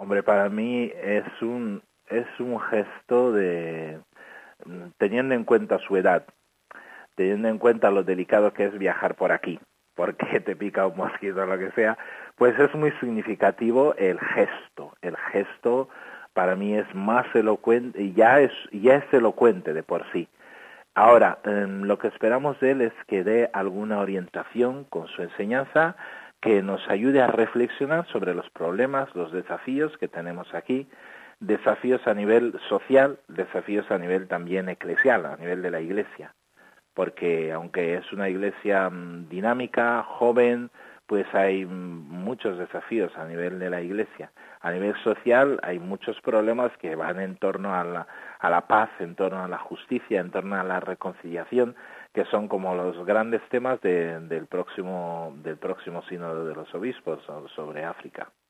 Hombre, para mí es un gesto de, teniendo en cuenta su edad, teniendo en cuenta lo delicado que es viajar por aquí, porque te pica un mosquito o lo que sea, pues es muy significativo el gesto. El gesto para mí es más elocuente, y ya es elocuente de por sí. Ahora, lo que esperamos de él es que dé alguna orientación con su enseñanza que nos ayude a reflexionar sobre los problemas, los desafíos que tenemos aquí, desafíos a nivel social, desafíos a nivel también eclesial, a nivel de la Iglesia, porque aunque es una iglesia dinámica, joven, pues hay muchos desafíos a nivel de la iglesia. A nivel social hay muchos problemas que van en torno a la paz, en torno a la justicia, en torno a la reconciliación, que son como los grandes temas del próximo sínodo de los obispos sobre África.